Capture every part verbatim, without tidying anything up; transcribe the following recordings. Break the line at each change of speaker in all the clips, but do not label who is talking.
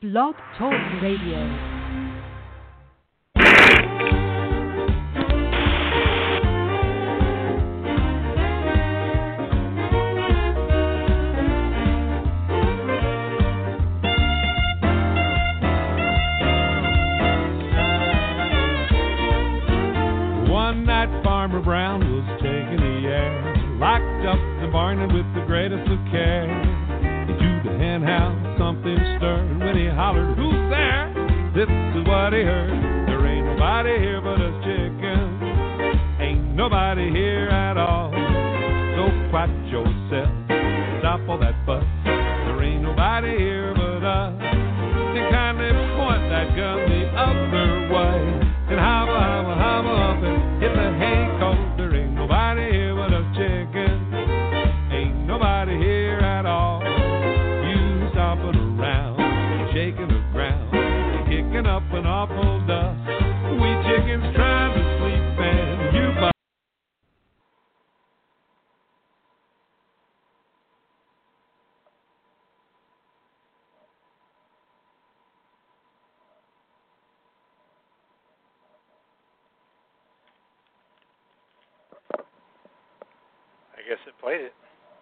Blog Talk Radio.
One night Farmer Brown was taking the air, locked up the barn and with the greatest of care. Into the hen house something stirred when he hollered, "Who's there?" This is what he heard: "There ain't nobody here but us chickens. Ain't nobody here at all. So quiet yourself, stop all that fuss. There ain't nobody here but us. And kindly point that gun the other way. And hobble, hobble, hobble up and hit the hay coat. There ain't nobody here but us chickens. Ain't nobody here at all. You stomping around, shaking the ground, kicking up an awful dust. We chickens trying to sleep and you bu-
I guess it played it.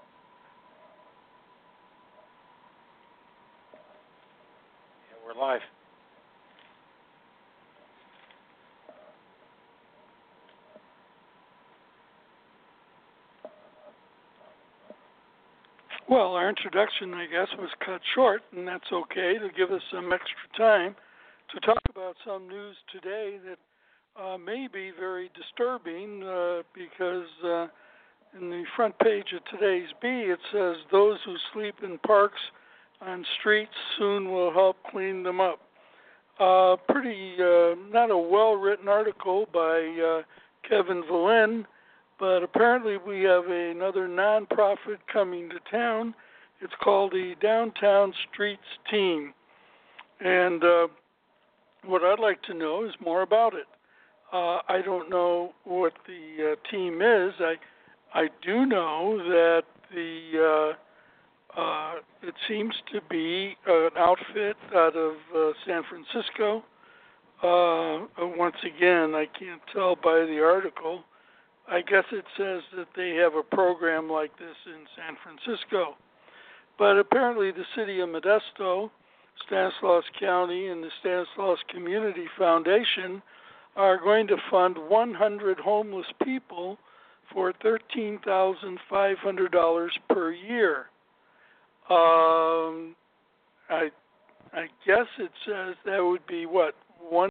Yeah, we're live.
Well, our introduction, I guess, was cut short, and that's okay to give us some extra time to talk about some news today that uh, may be very disturbing uh, because uh, in the front page of today's B, it says, "Those who sleep in parks on streets soon will help clean them up." Uh, pretty, uh, not a well-written article by uh, Kevin Valin, but apparently we have another nonprofit coming to town. It's called the Downtown Streets Team. And uh, what I'd like to know is more about it. Uh, I don't know what the uh, team is. I I do know that the uh, uh, it seems to be an outfit out of uh, San Francisco. Uh, once again, I can't tell by the article. I guess it says that they have a program like this in San Francisco. But apparently the city of Modesto, Stanislaus County, and the Stanislaus Community Foundation are going to fund one hundred homeless people for thirteen thousand five hundred dollars per year. Um, I, I guess it says that would be what? One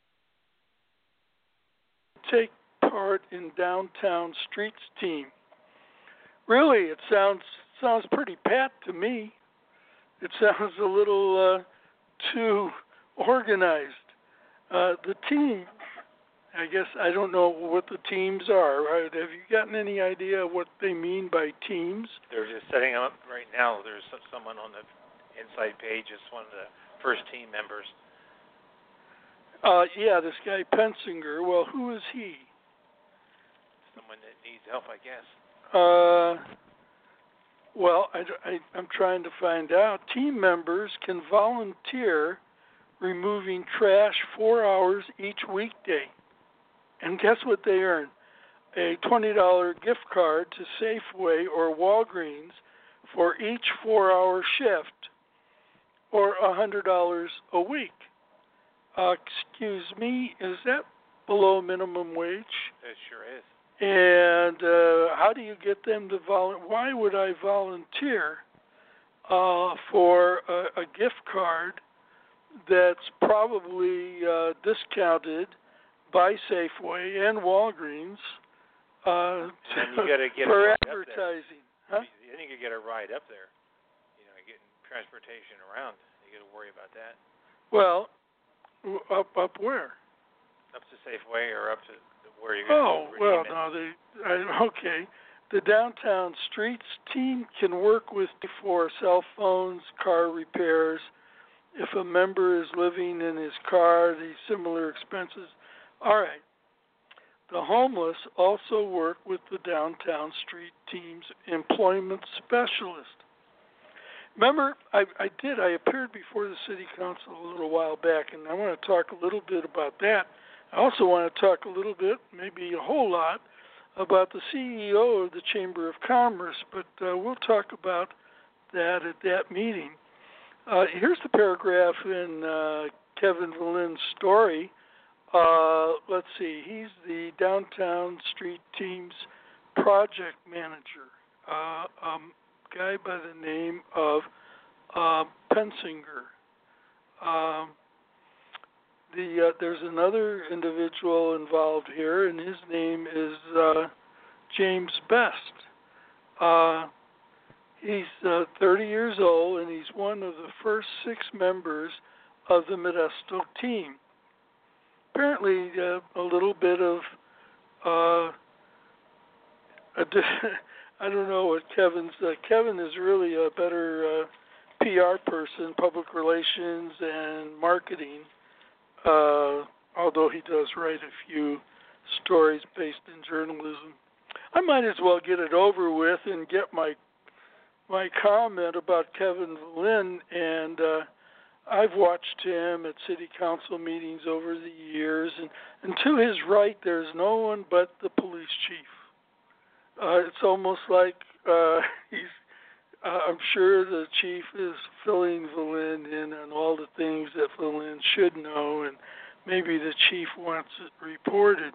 take part in Downtown Streets Team. Really, it sounds sounds pretty pat to me. It sounds a little uh, too organized. Uh, the team, I guess I don't know what the teams are. Right? Have you gotten any idea what they mean by teams?
They're just setting them up right now. There's someone on the inside page. It's one of the first team members.
Uh, yeah, this guy Pensinger. Well, who is he?
Someone that needs help, I guess.
Uh, well, I, I, I'm trying to find out. Team members can volunteer removing trash four hours each weekday. And guess what they earn? A twenty dollars gift card to Safeway or Walgreens for each four-hour shift, or one hundred dollars a week. Uh, excuse me, is that below minimum wage?
It sure is.
And uh, how do you get them to volunteer? Why would I volunteer uh, for a, a gift card that's probably uh, discounted by Safeway and Walgreens uh,
and you gotta get
for
a ride
advertising?
Up there.
Huh?
Then you could get a ride up there. You know, getting transportation around. You got to worry about that.
Well, up up where?
Up to Safeway or up to where you're
Oh,
going to
well,
it.
no, they, I, okay. The Downtown Streets team can work with for cell phones, car repairs. If a member is living in his car, the similar expenses. All right. The homeless also work with the Downtown Street team's employment specialist. Remember, I, I did. I appeared before the city council a little while back, and I want to talk a little bit about that. I also want to talk a little bit, maybe a whole lot, about the C E O of the Chamber of Commerce, but uh, we'll talk about that at that meeting. Uh, here's the paragraph in uh, Kevin Valin's story. Uh, let's see. He's the Downtown Street Team's project manager, uh, um, guy by the name of uh, Pensinger. Um, the uh, there's another individual involved here, and his name is uh, James Best. Uh, he's uh, thirty years old, and he's one of the first six members of the Modesto team. Apparently, uh, a little bit of uh, a di- I don't know what Kevin's. Uh, Kevin is really a better uh, P R person, public relations and marketing. Uh, although he does write a few stories based in journalism, I might as well get it over with and get my my comment about Kevin Valin. And uh, I've watched him at city council meetings over the years, and, and to his right, there's no one but the police chief. Uh, it's almost like uh, he's. Uh, I'm sure the chief is filling Valin in on all the things that Valin should know, and maybe the chief wants it reported.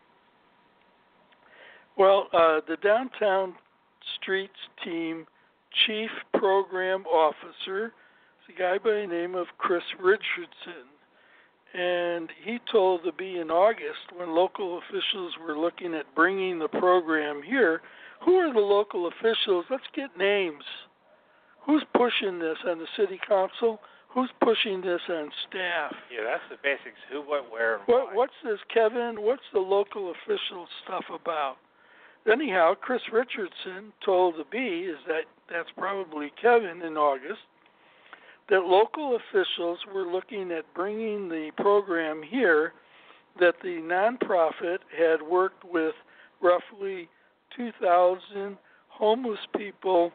Well, uh, the Downtown Streets Team Chief Program Officer is a guy by the name of Chris Richardson, and he told the Bee in August, when local officials were looking at bringing the program here, who are the local officials? Let's get names. Who's pushing this on the city council? Who's pushing this on staff?
Yeah, that's the basics. Who, what, where, and
What,
why.
what's this, Kevin? What's the local official stuff about? Anyhow, Chris Richardson told the Bee, is that that's probably Kevin in August, that local officials were looking at bringing the program here, that the nonprofit had worked with roughly two thousand homeless people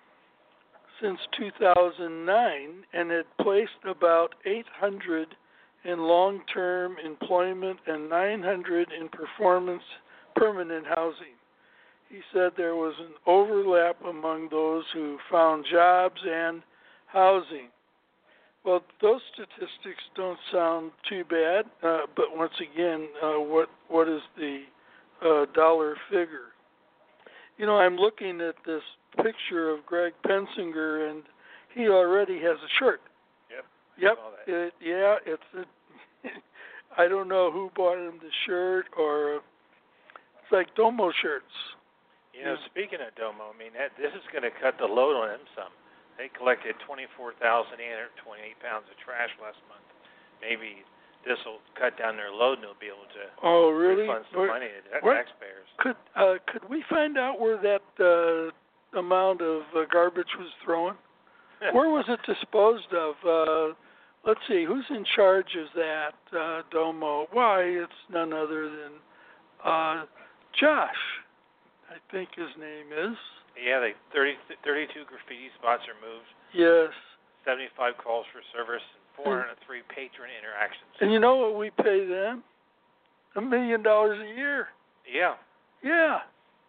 since two thousand nine, and had placed about eight hundred in long-term employment and nine hundred in performance permanent housing. He said there was an overlap among those who found jobs and housing. Well, those statistics don't sound too bad, uh, but once again, uh, what what is the uh, dollar figure? You know, I'm looking at this picture of Greg Pensinger, and he already has a shirt.
Yep.
Yep.
Saw that.
It, yeah, it's a, I don't know who bought him the shirt, or it's like Domo shirts.
You know, speaking of Domo, I mean, that, this is going to cut the load on them some. They collected twenty-four thousand eight hundred twenty-eight pounds of trash last month. Maybe this will cut down their load, and they'll be able to
oh, really?
refund some
Where,
money to ta-
where,
taxpayers.
Could uh, could we find out where that uh, amount of uh, garbage was thrown? Where was it disposed of? Uh, let's see, who's in charge of that, uh, Domo? Why, it's none other than uh, Josh, I think his name is.
Yeah, they thirty, thirty-two graffiti spots are moved.
Yes.
seventy-five calls for service and four hundred three patron interactions.
And you know what we pay them? A million dollars a year.
Yeah.
Yeah.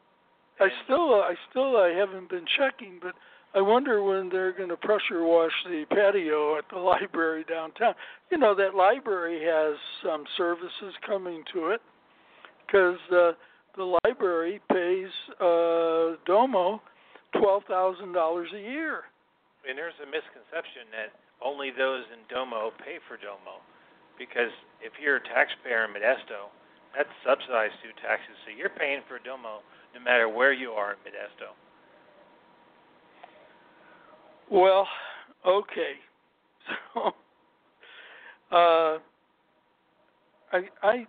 I
And
still, uh, I still, I haven't been checking, but I wonder when they're going to pressure wash the patio at the library downtown. You know, that library has some services coming to it, because uh, the library pays uh, Domo twelve thousand dollars a year.
And there's a misconception that only those in Domo pay for Domo, because if you're a taxpayer in Modesto, that's subsidized through taxes, so you're paying for Domo no matter where you are in Modesto.
Well, okay. So, uh, I, I,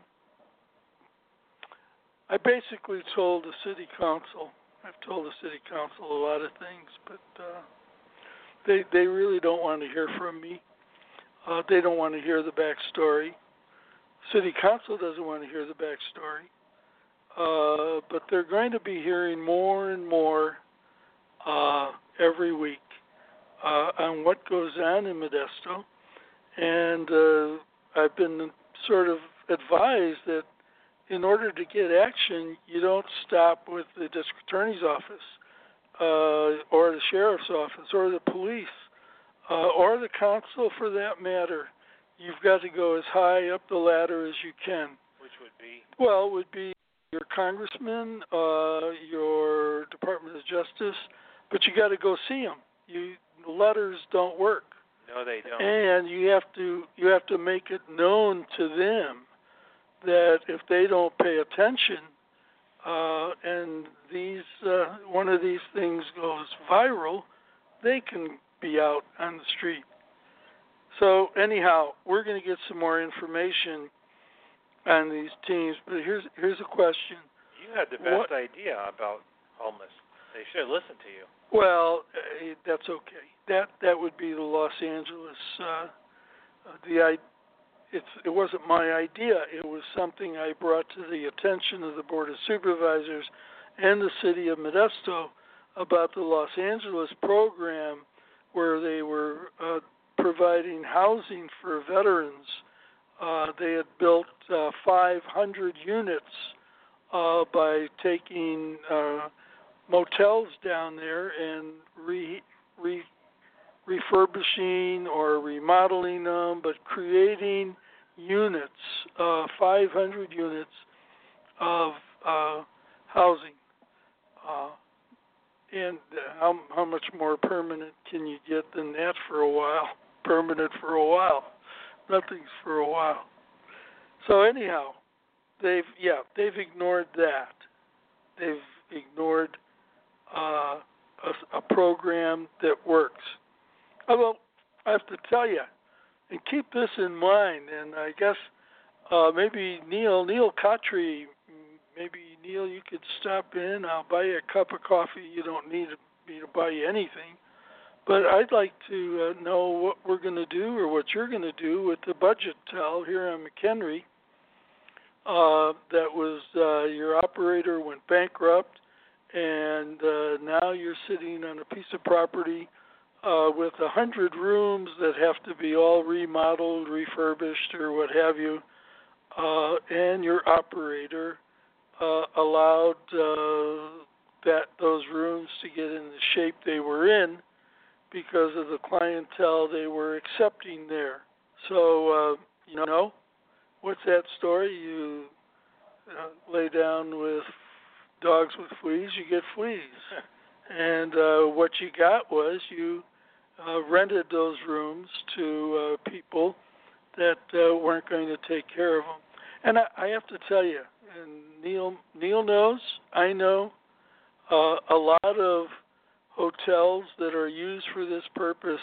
I basically told the city council. I've told the city council a lot of things, but uh, they they really don't want to hear from me. Uh, they don't want to hear the backstory. City council doesn't want to hear the backstory. Uh, but they're going to be hearing more and more uh, every week uh, on what goes on in Modesto, and uh, I've been sort of advised that in order to get action, you don't stop with the district attorney's office uh, or the sheriff's office or the police uh, or the council for that matter. You've got to go as high up the ladder as you can.
Which would be?
Well, it would be your congressman, uh, your Department of Justice, but you got to go see them. You letters don't work.
No, they don't.
And you have to you have to make it known to them that if they don't pay attention, uh, and these uh, one of these things goes viral, they can be out on the street. So anyhow, we're going to get some more information on these teams. But here's here's a question.
You had the best
what,
idea about homeless. They should listen to you.
Well, uh, that's okay. That that would be the Los Angeles. Uh, the it's it wasn't my idea. It was something I brought to the attention of the Board of Supervisors and the City of Modesto about the Los Angeles program, where they were uh, providing housing for veterans. Uh, they had built uh, five hundred units uh, by taking uh, motels down there and re, re, refurbishing or remodeling them, but creating units, uh, five hundred units of uh, housing. Uh, and how, how much more permanent can you get than that for a while? Permanent for a while. Nothing's for a while. So anyhow, they've yeah they've ignored that. They've ignored uh, a, a program that works. Although I have to tell you, and keep this in mind, and I guess uh, maybe Neil Neil Kotry, maybe Neil, you could stop in. I'll buy you a cup of coffee. You don't need me to buy you anything. But I'd like to uh, know what we're going to do or what you're going to do with the budget tell here on McHenry. Uh, that was uh, your operator went bankrupt, and uh, now you're sitting on a piece of property uh, with a hundred rooms that have to be all remodeled, refurbished, or what have you. Uh, and your operator uh, allowed uh, that those rooms to get in the shape they were in, because of the clientele they were accepting there. So, uh, you know, what's that story? You uh, lay down with dogs with fleas, you get fleas. And uh, what you got was you uh, rented those rooms to uh, people that uh, weren't going to take care of them. And I, I have to tell you, and Neil, Neil knows, I know, uh, a lot of hotels that are used for this purpose,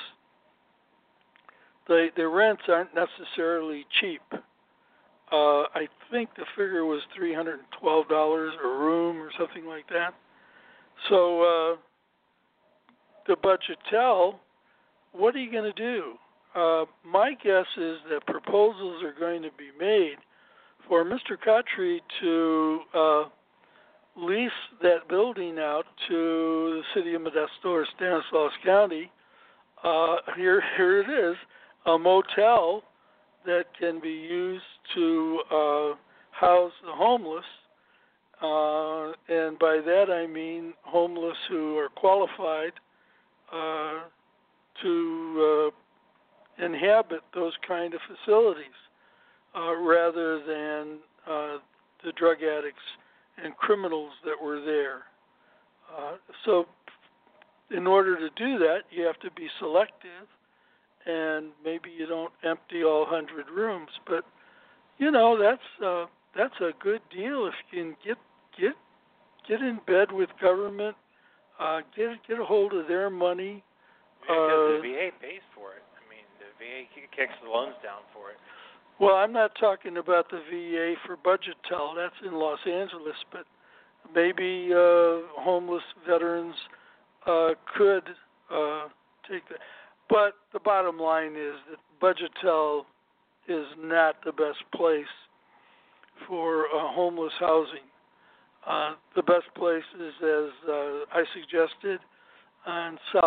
the the rents aren't necessarily cheap. Uh, I think the figure was three hundred twelve dollars a room or something like that. So uh, the budgetel, what are you going to do? Uh, my guess is that proposals are going to be made for Mister Kotry to uh, lease that building out to the City of Modesto or Stanislaus County. Uh, here, here it is, a motel that can be used to uh, house the homeless. Uh, and by that I mean homeless who are qualified uh, to uh, inhabit those kind of facilities uh, rather than uh, the drug addicts and criminals that were there. Uh, so in order to do that, you have to be selective, and maybe you don't empty all one hundred rooms. But, you know, that's uh, that's a good deal if you can get get get in bed with government, uh, get get a hold of their money.
Because
uh,
the V A pays for it. I mean, the V A kicks the loans down for it.
Well, I'm not talking about the V A for budgetel. That's in Los Angeles, but maybe uh, homeless veterans uh, could uh, take that. But the bottom line is that budgetel is not the best place for uh, homeless housing. Uh, the best place is, as uh, I suggested, on South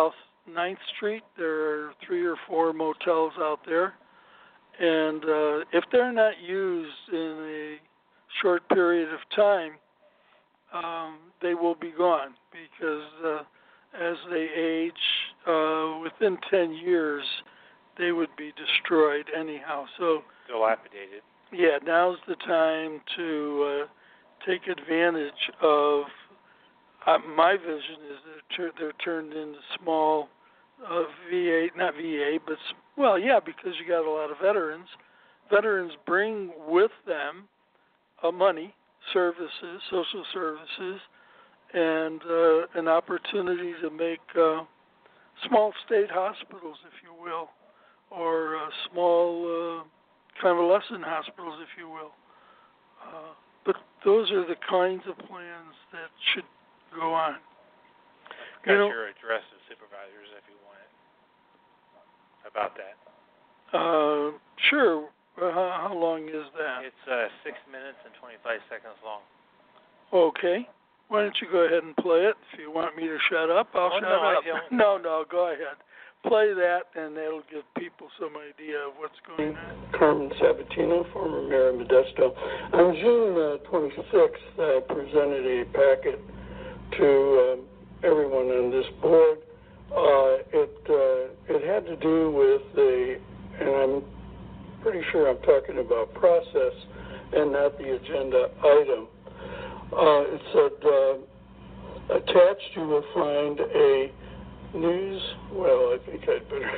ninth Street. There are three or four motels out there. And uh, if they're not used in a short period of time, um, they will be gone because uh, as they age, uh, within ten years, they would be destroyed anyhow. So
dilapidated.
Yeah, now's the time to uh, take advantage of. Uh, my vision is that they're, tur- they're turned into small uh, V A, not V A, but well, yeah, because you got a lot of veterans. Veterans bring with them uh, money, services, social services, and uh, an opportunity to make uh, small state hospitals, if you will, or uh, small uh, convalescent hospitals, if you will. Uh, but those are the kinds of plans that should go on.
Got
you know,
your address of supervisors if you want it. About that.
Uh, sure. Uh, how, how long is that?
It's uh, six minutes and twenty-five seconds long.
Okay. Why don't you go ahead and play it? If you want me to shut up, I'll
oh,
shut
no,
up.
I don't.
No, no, go ahead. Play that, and that'll give people some idea of what's going on.
Carmen Sabatino, former mayor of Modesto. On June uh, twenty-sixth, I presented a packet to um, everyone on this board. Uh, it uh, it had to do with the, and I'm pretty sure I'm talking about process and not the agenda item. Uh, it said, uh, attached you will find a news, well, I think I'd better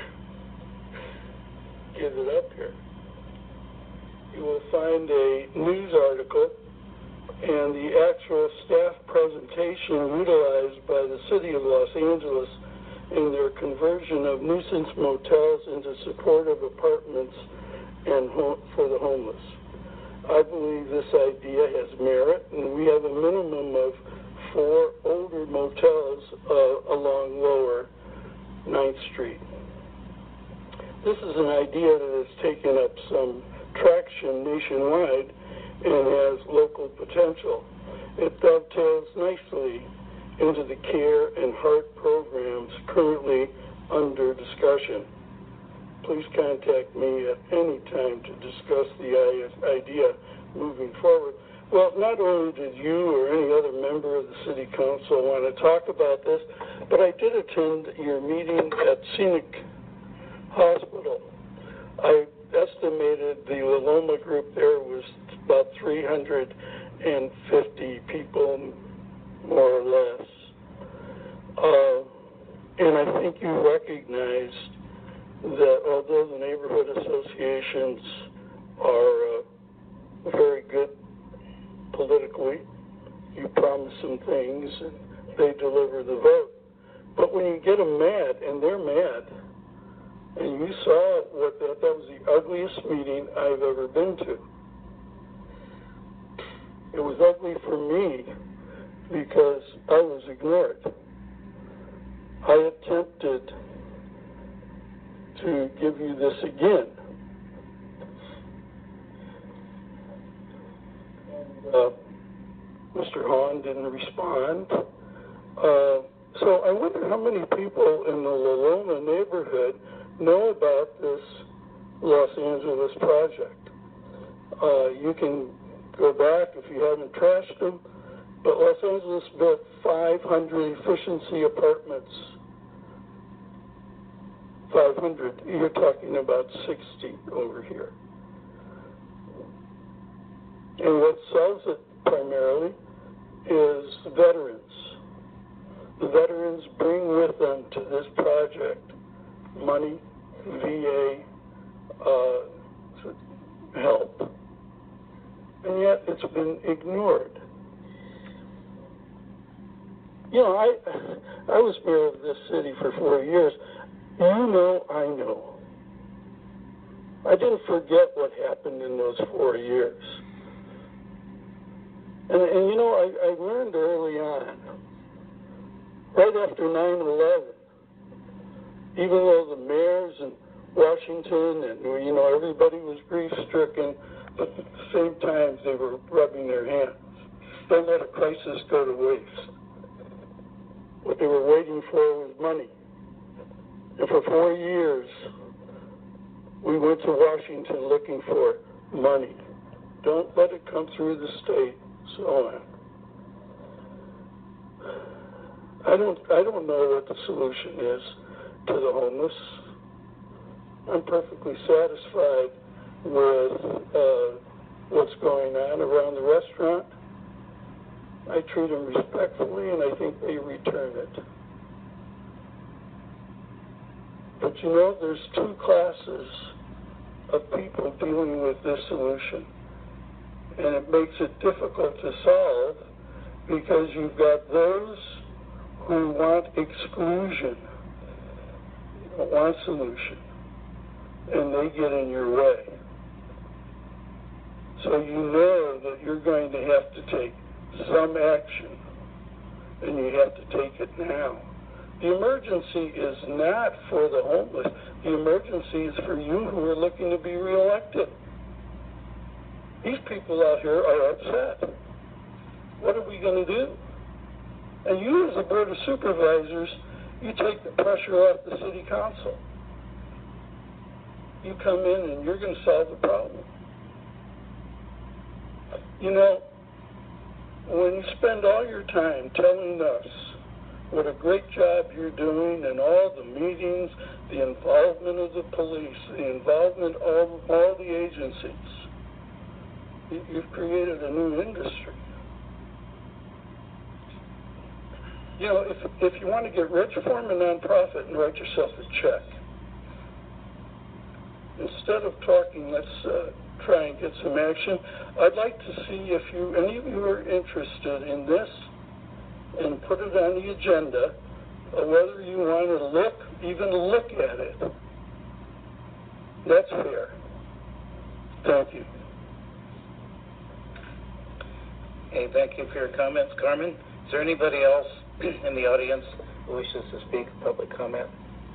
get it up here. You will find a news article and the actual staff presentation utilized by the City of Los Angeles in their conversion of nuisance motels into supportive apartments and home, for the homeless. I believe this idea has merit, and we have a minimum of four older motels uh, along Lower ninth Street. This is an idea that has taken up some traction nationwide and has local potential. It dovetails nicely into the care and heart programs currently under discussion. Please contact me at any time to discuss the idea moving forward. Well, not only did you or any other member of the City Council want to talk about this, but I did attend your meeting at Scenic Hospital. I estimated the Loma group there was about three hundred fifty people, more or less. Uh, and I think you recognized that although the neighborhood associations are uh, very good politically, you promise them things and they deliver the vote. But when you get them mad, and they're mad, and you saw what that, that was the ugliest meeting I've ever been to. It was ugly for me because I was ignored. I attempted to give you this again. And, uh, Mister Hahn didn't respond. Uh, so I wonder how many people in the La Loma neighborhood know about this Los Angeles project. Uh, you can go back if you haven't trashed them, but Los Angeles built five hundred efficiency apartments. five hundred, you're talking about sixty over here. And what sells it primarily is the veterans. The veterans bring with them to this project money, V A uh, help, and yet it's been ignored. You know, I I was mayor of this city for four years. You know, I know. I didn't forget what happened in those four years. And, and you know, I, I learned early on, right after nine eleven, even though the mayors in Washington and, you know, everybody was grief-stricken, but at the same time they were rubbing their hands. Don't let a crisis go to waste. What they were waiting for was money. And for four years, we went to Washington looking for money. Don't let it come through the state, so on. I don't, I don't know what the solution is to the homeless. I'm perfectly satisfied with uh, what's going on around the restaurant. I treat them respectfully, and I think they return it. But you know, there's two classes of people dealing with this solution, and it makes it difficult to solve because you've got those who want exclusion, don't want solution, and they get in your way. So you know that you're going to have to take some action, and you have to take it now. The emergency is not for the homeless. The emergency is for you who are looking to be reelected. These people out here are upset. What are we going to do? And you, as a board of supervisors, you take the pressure off the city council. You come in and you're going to solve the problem. You know, when you spend all your time telling us what a great job you're doing and all the meetings, the involvement of the police, the involvement of all the agencies, you've created a new industry. You know, if if you want to get rich, form a nonprofit and write yourself a check. Instead of talking, let's uh, try and get some action. I'd like to see if you any of you are interested in this, and put it on the agenda, or whether you want to look, even look at it. That's fair. Thank you.
Okay, thank you for your comments, Carmen. Is there anybody else in the audience who wishes to speak, public comment?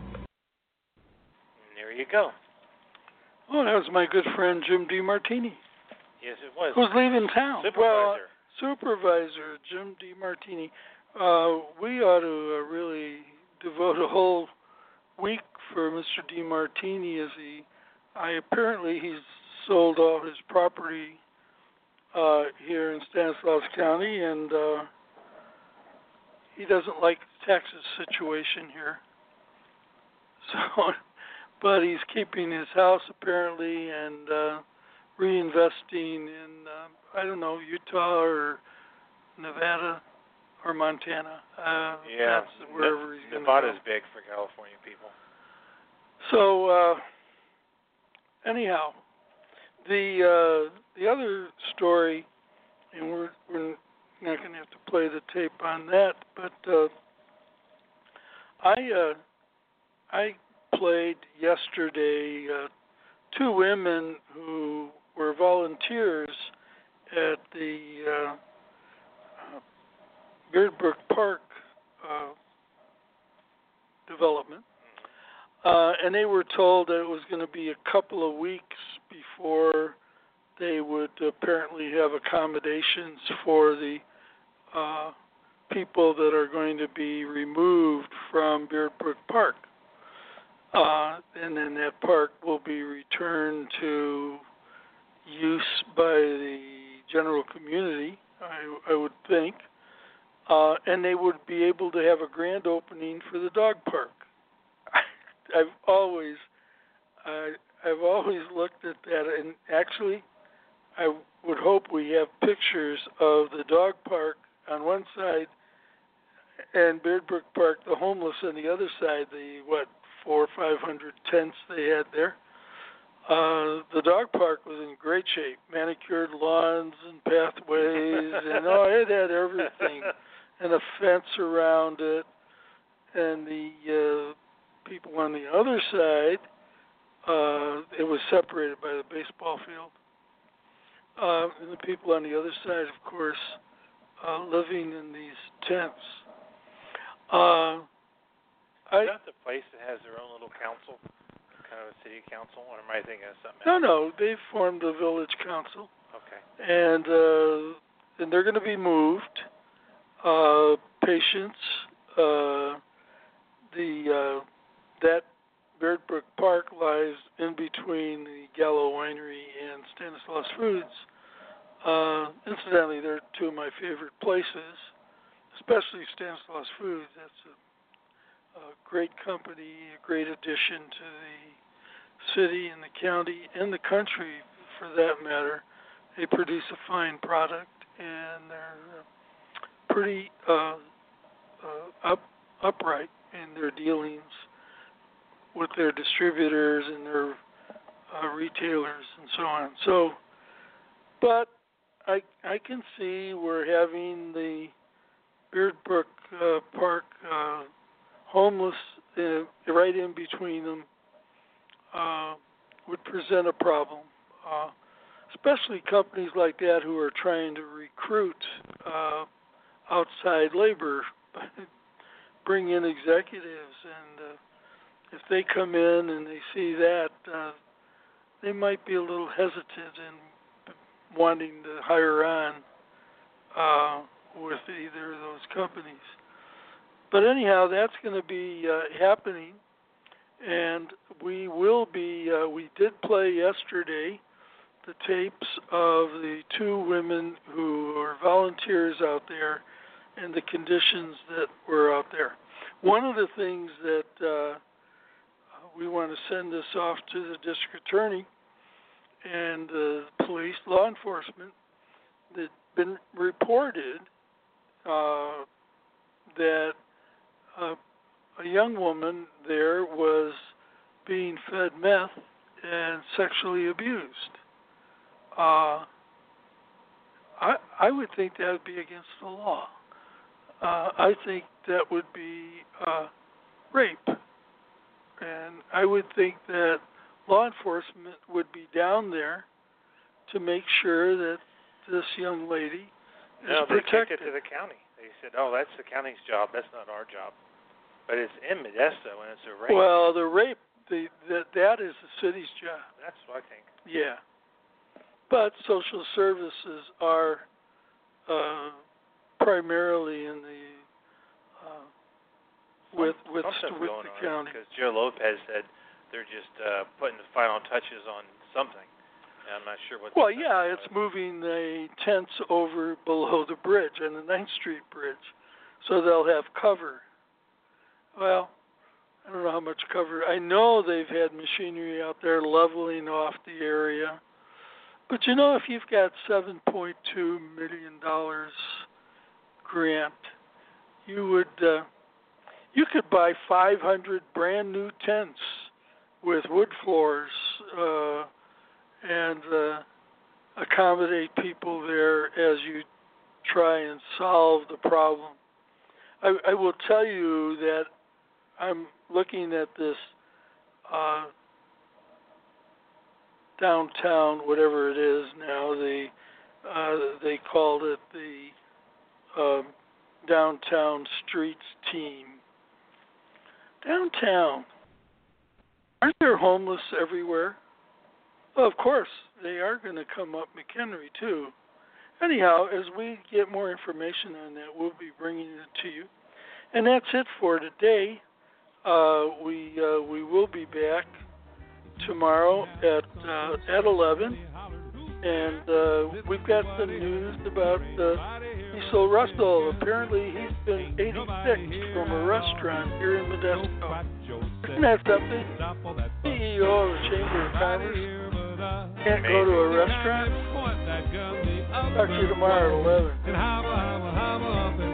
There you go.
Oh, that was my good friend Jim DiMartini.
Yes, it was.
Who's leaving town?
Supervisor.
Well, Supervisor Jim DiMartini. Uh, we ought to uh, really devote a whole week for Mister DiMartini, as he, I apparently he's sold all his property uh, here in Stanislaus County, and uh, he doesn't like the Texas situation here. So, but he's keeping his house apparently and uh, reinvesting in uh, I don't know, Utah or Nevada or Montana. Uh,
yeah,
that's wherever he's going to
Nevada's
go.
big for California people.
So uh, anyhow, the uh, the other story, and we're we're not going to have to play the tape on that, but uh, I uh, I played yesterday uh, two women who were volunteers at the uh, uh, Beardbrook Park uh, development. Uh, and they were told that it was going to be a couple of weeks before they would apparently have accommodations for the uh, people that are going to be removed from Beardbrook Park. Uh, and then that park will be returned to use by the general community, I, I would think. Uh, and they would be able to have a grand opening for the dog park. I've always, uh, I've always looked at that, and actually, I would hope we have pictures of the dog park on one side and Beardbrook Park, the homeless, on the other side. The what, four or five hundred tents they had there. Uh, the dog park was in great shape, manicured lawns and pathways, and oh, it had everything, and a fence around it, and the uh, people on the other side, uh, it was separated by the baseball field. Uh, and the people on the other side, of course, uh, living in these tents. Uh,
Is
I,
that the place that has their own little council, kind of a city council, or am I thinking of something
no,
else?
no, they formed a village council,
Okay.
and uh, and they're going to be moved. Uh, patients, uh, the uh, that Beard Brook Park lies in between the Gallo Winery and Stanislaus Foods. Uh, incidentally, they're two of my favorite places, especially Stanislaus Foods. That's a, a great company, a great addition to the city and the county and the country, for that matter. They produce a fine product, and they're pretty uh, uh, up, upright in their dealings with their distributors and their uh, retailers and so on. So, but I I can see we're having the Beard Brook uh, Park uh, homeless uh, right in between them uh, would present a problem, uh, especially companies like that who are trying to recruit uh, outside labor, bring in executives, and uh, if they come in and they see that, uh, they might be a little hesitant in wanting to hire on uh, with either of those companies. But anyhow, that's going to be uh, happening, and we will be, uh, we did play yesterday the tapes of the two women who are volunteers out there and the conditions that were out there. One of the things that uh, we want to send this off to the district attorney and the uh, police, law enforcement, that been reported uh, that uh, a young woman there was being fed meth and sexually abused. Uh, I I would think that would be against the law. Uh, I think that would be uh, rape. And I would think that law enforcement would be down there to make sure that this young lady is
no, they
protected.
kicked it to the county. They said, oh, that's the county's job. That's not our job. But it's in Modesto, and it's a rape.
Well, the rape, the, that that is the city's job.
That's what I think.
Yeah. But social services are uh, primarily in the uh, with with,
Something's
with
going
the
on,
county.
because Joe Lopez said they're just uh, putting the final touches on something. And I'm not sure what.
Well,
the
yeah,
was.
it's moving the tents over below the bridge on the ninth Street Bridge, so they'll have cover. Well, I don't know how much cover. I know they've had machinery out there leveling off the area. But, you know, if you've got seven point two million dollars grant, you would uh, you could buy five hundred brand new tents with wood floors uh, and uh, accommodate people there as you try and solve the problem. I, I will tell you that I'm looking at this uh, downtown, whatever it is now. The uh, they called it the uh, Downtown Streets Team. Downtown, aren't there homeless everywhere? Well, of course, they are going to come up McHenry too. Anyhow, as we get more information on that, we'll be bringing it to you. And that's it for today. Uh, we uh, we will be back tomorrow at uh, at eleven, and uh, we've got some news about uh, Cecil Russell. Apparently, he's been eighty-six from a restaurant here in Modesto. Isn't that something? C E O of the Chamber of Commerce can't go to a restaurant. Talk to you tomorrow at eleven.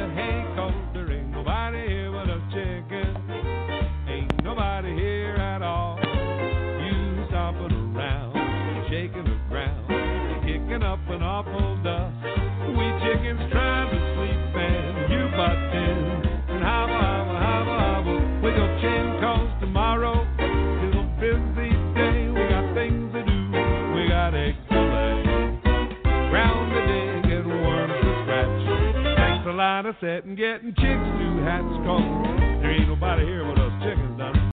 Nobody here at all. You stomping around, shaking the ground, kicking up an awful dust. We chickens trying to sleep and you butt in. And hobble, hobble, hobble, hobble. We go chin cause tomorrow is a busy day. We got things to do, we got eggs to lay. Ground to dig and worms to scratch. Thanks a lot of setting, getting chicks new hats, cause there ain't nobody here but us chickens, done.